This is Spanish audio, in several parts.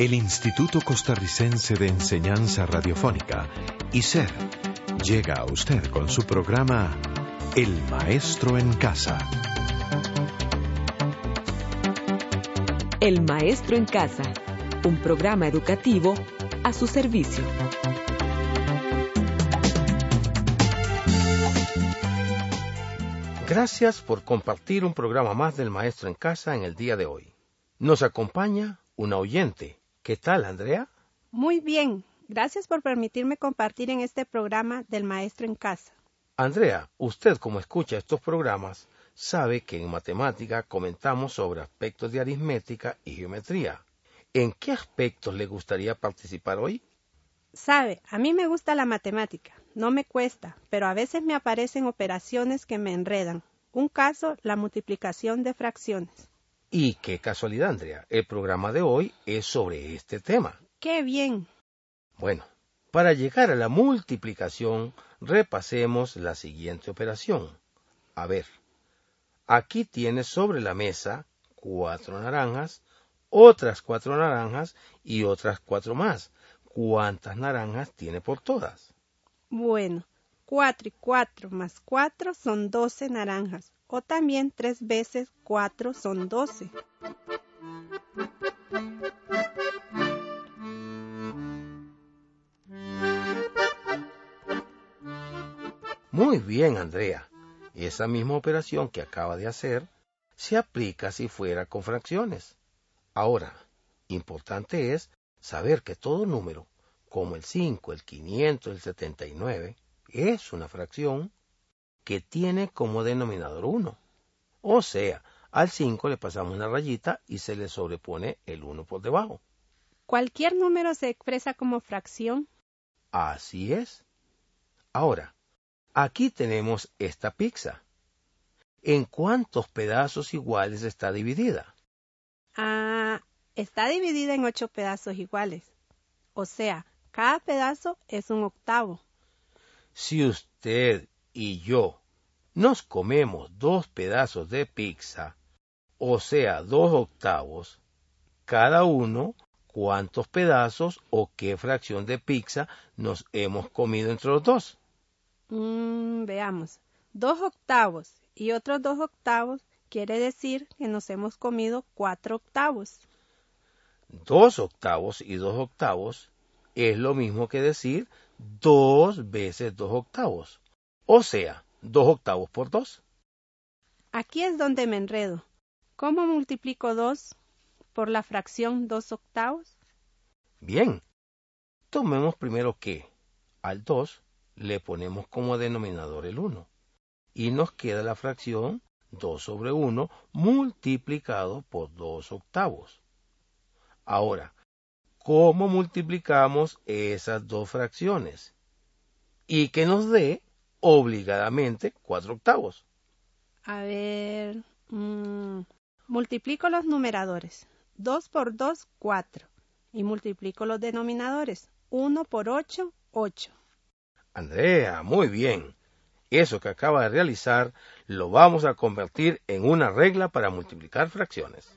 El Instituto Costarricense de Enseñanza Radiofónica, ICER, llega a usted con su programa El Maestro en Casa. El Maestro en Casa, un programa educativo a su servicio. Gracias por compartir un programa más del Maestro en Casa en el día de hoy. Nos acompaña una oyente. ¿Qué tal, Andrea? Muy bien. Gracias por permitirme compartir en este programa del Maestro en Casa. Andrea, usted como escucha estos programas, sabe que en matemática comentamos sobre aspectos de aritmética y geometría. ¿En qué aspectos le gustaría participar hoy? Sabe, a mí me gusta la matemática. No me cuesta, pero a veces me aparecen operaciones que me enredan. Un caso, la multiplicación de fracciones. Y qué casualidad, Andrea. El programa de hoy es sobre este tema. ¡Qué bien! Bueno, para llegar a la multiplicación, repasemos la siguiente operación. A ver, aquí tienes sobre la mesa 4 naranjas, otras 4 naranjas y otras 4 más. ¿Cuántas naranjas tiene por todas? Bueno, 4 y 4 más 4 son 12 naranjas. O también 3 veces 4 son 12. Muy bien, Andrea. Esa misma operación que acaba de hacer se aplica si fuera con fracciones. Ahora, importante es saber que todo número, como el 5, el 500, el 79, es una fracción que tiene como denominador 1. O sea, al 5 le pasamos una rayita y se le sobrepone el 1 por debajo. ¿Cualquier número se expresa como fracción? Así es. Ahora, aquí tenemos esta pizza. ¿En cuántos pedazos iguales está dividida? Está dividida en 8 pedazos iguales. O sea, cada pedazo es un octavo. Si usted y yo nos comemos 2 pedazos de pizza, o sea, 2 octavos, cada uno, ¿cuántos pedazos o qué fracción de pizza nos hemos comido entre los dos? Veamos. 2 octavos y otros 2 octavos quiere decir que nos hemos comido 4 octavos. 2 octavos y 2 octavos es lo mismo que decir 2 veces 2 octavos. O sea, 2 octavos por 2. Aquí es donde me enredo. ¿Cómo multiplico 2 por la fracción 2 octavos? Bien, tomemos primero que al 2 le ponemos como denominador el 1. Y nos queda la fracción 2 sobre 1 multiplicado por 2 octavos. Ahora, ¿cómo multiplicamos esas dos fracciones? Y que nos dé obligadamente 4 octavos. A ver, multiplico los numeradores. 2 por 2, 4. Y multiplico los denominadores. 1 por 8, 8. Andrea, muy bien. Eso que acaba de realizar lo vamos a convertir en una regla para multiplicar fracciones.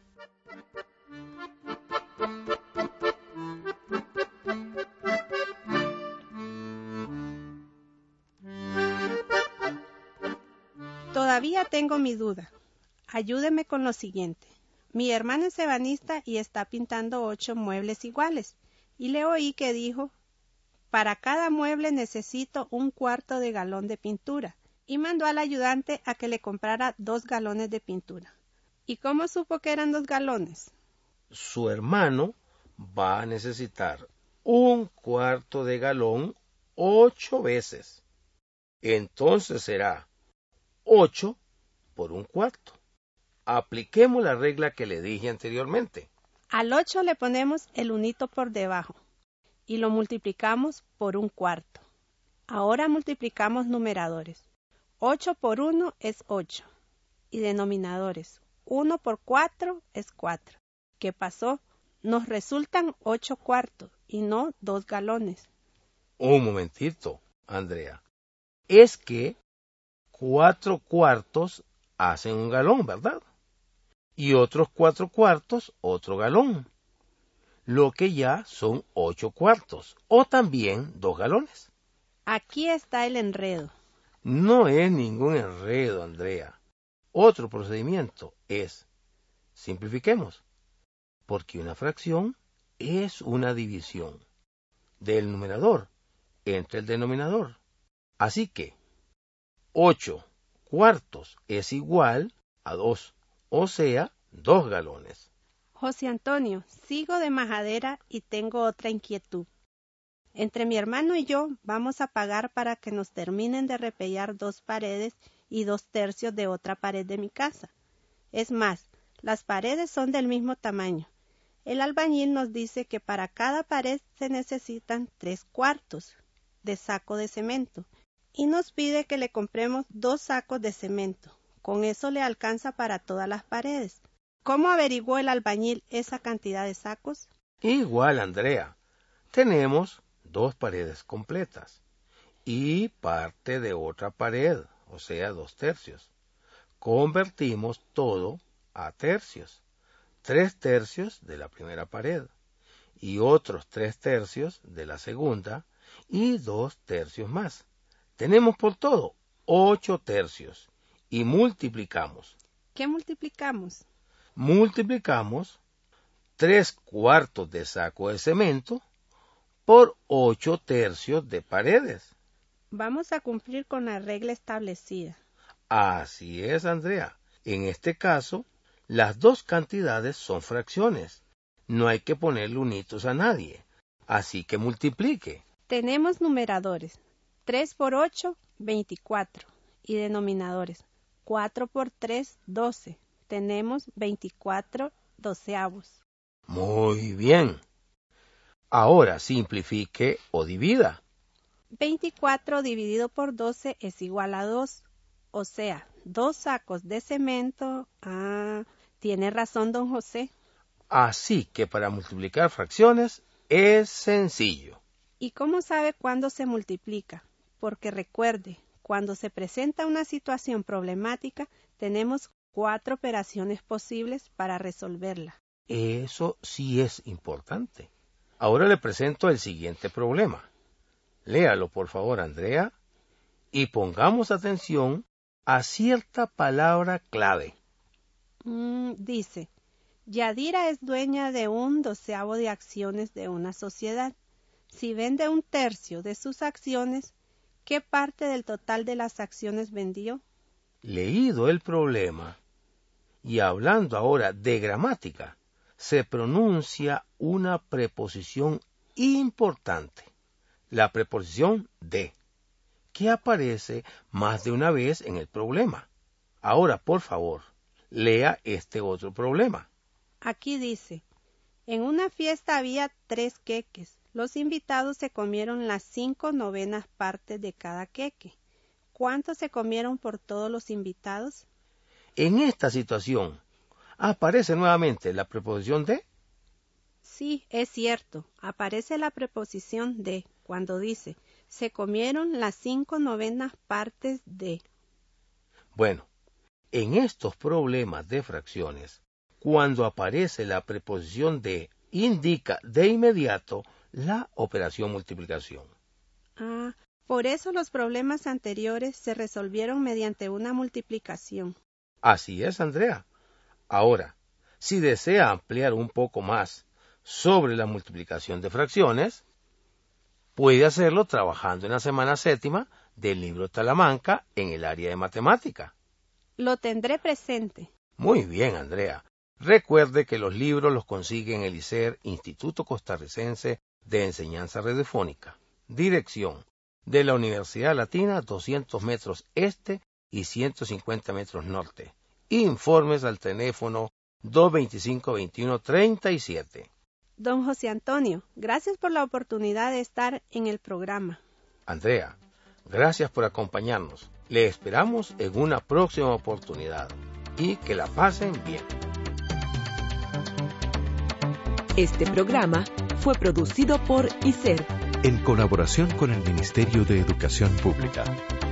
Todavía tengo mi duda. Ayúdeme con lo siguiente. Mi hermano es ebanista y está pintando 8 muebles iguales. Y le oí que dijo, para cada mueble necesito 1/4 de galón de pintura. Y mandó al ayudante a que le comprara 2 galones de pintura. ¿Y cómo supo que eran 2 galones? Su hermano va a necesitar 1/4 de galón 8 veces. Entonces será 8 por 1/4. Apliquemos la regla que le dije anteriormente. Al 8 le ponemos el unito por debajo y lo multiplicamos por 1/4. Ahora multiplicamos numeradores. 8 por 1 es 8. Y denominadores. 1 por 4 es 4. ¿Qué pasó? Nos resultan 8 cuartos y no 2 galones. Un momentito, Andrea. Es que 4 cuartos hacen un galón, ¿verdad? Y otros 4 cuartos, otro galón. lo que ya son 8 cuartos, o también 2 galones. Aquí está el enredo. No es ningún enredo, Andrea. Otro procedimiento es, simplifiquemos, porque una fracción es una división del numerador entre el denominador. Así que 8 cuartos es igual a 2, o sea, 2 galones. José Antonio, sigo de majadera y tengo otra inquietud. Entre mi hermano y yo vamos a pagar para que nos terminen de repellar 2 paredes y 2/3 de otra pared de mi casa. Es más, las paredes son del mismo tamaño. El albañil nos dice que para cada pared se necesitan 3 cuartos de saco de cemento y nos pide que le compremos 2 sacos de cemento. Con eso le alcanza para todas las paredes. ¿Cómo averiguó el albañil esa cantidad de sacos? Igual, Andrea. Tenemos 2 paredes completas y parte de otra pared, o sea, 2/3. Convertimos todo a tercios. 3/3 de la primera pared y otros 3/3 de la segunda y 2/3 más. Tenemos por todo 8/3 y multiplicamos. ¿Qué multiplicamos? Multiplicamos 3 cuartos de saco de cemento por 8/3 de paredes. Vamos a cumplir con la regla establecida. Así es, Andrea. En este caso, las 2 cantidades son fracciones. No hay que ponerle unitos a nadie. Así que multiplique. Tenemos numeradores. 3 por 8, 24. Y denominadores. 4 por 3, 12. Tenemos 24 doceavos. Muy bien. Ahora simplifique o divida. 24 dividido por 12 es igual a 2. O sea, 2 sacos de cemento. Tiene razón, don José. Así que para multiplicar fracciones es sencillo. ¿Y cómo sabe cuándo se multiplica? Porque recuerde, cuando se presenta una situación problemática, tenemos 4 operaciones posibles para resolverla. Eso sí es importante. Ahora le presento el siguiente problema. Léalo, por favor, Andrea, y pongamos atención a cierta palabra clave. Dice, Yadira es dueña de 1/12 de acciones de una sociedad. Si vende 1/3 de sus acciones, ¿qué parte del total de las acciones vendió? Leído el problema, y hablando ahora de gramática, se pronuncia una preposición importante, la preposición de, que aparece más de una vez en el problema. Ahora, por favor, lea este otro problema. Aquí dice, en una fiesta había 3 queques. Los invitados se comieron las 5/9 partes de cada queque. ¿Cuánto se comieron por todos los invitados? En esta situación, ¿aparece nuevamente la preposición de? Sí, es cierto. Aparece la preposición de cuando dice, se comieron las 5/9 partes de. Bueno, en estos problemas de fracciones, cuando aparece la preposición de, indica de inmediato la operación multiplicación. Por eso los problemas anteriores se resolvieron mediante una multiplicación. Así es, Andrea. Ahora, si desea ampliar un poco más sobre la multiplicación de fracciones, puede hacerlo trabajando en la semana 7ª del libro Talamanca en el área de matemática. Lo tendré presente. Muy bien, Andrea. Recuerde que los libros los consigue en el ICER, Instituto Costarricense de Enseñanza Radiofónica. Dirección de la Universidad Latina, 200 metros este y 150 metros norte. Informes al teléfono 225-2137. Don José Antonio, gracias por la oportunidad de estar en el programa. Andrea, gracias por acompañarnos. Le esperamos en una próxima oportunidad y que la pasen bien. Este programa fue producido por ICER en colaboración con el Ministerio de Educación Pública.